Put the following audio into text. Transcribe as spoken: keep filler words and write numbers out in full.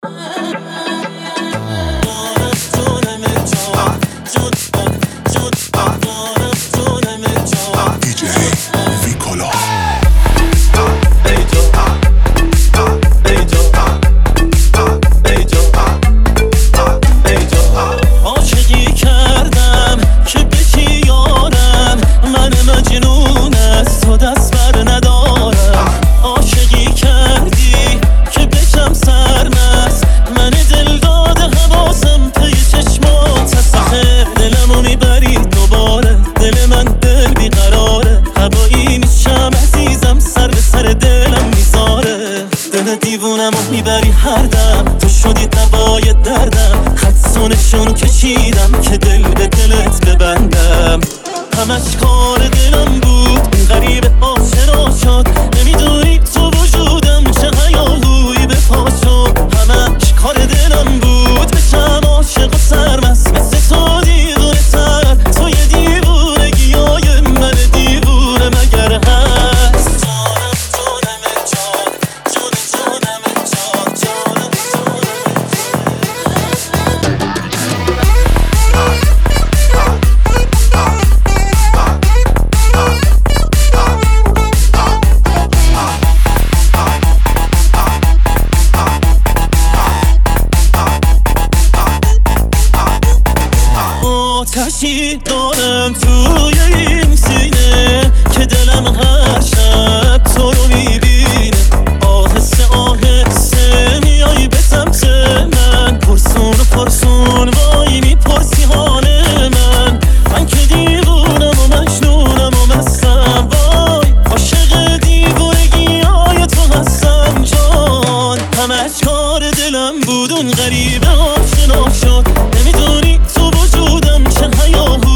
دیوونم و میبری هر دم، تو شدی دوای دردم. خدسونشون کشیدم که دل به دلت ببندم. همش کار دلم بود، این غریب آشنا شد. نمیدونی تو وجودم چه هیاهویی به پا شد. همش کار دلم بود، بشم عاشق و سرمست مثل تو دیوونه تر. تو یه دیوونگی های من دیوونه مگر هست؟ آتشی دارم توی این سینه که دلم هر شب تو رو میبینه. آهسته آهسته میای به سمت من، پرسون و پرسون وای میپرسی حال من. من که دیوونم و مجنونم و مستم، وای عاشق دیوونگی های تو هستم جان. همش کار دلم بود، اون غریبه آشنا شد. نمیدونی تو وجودم چه هیاهو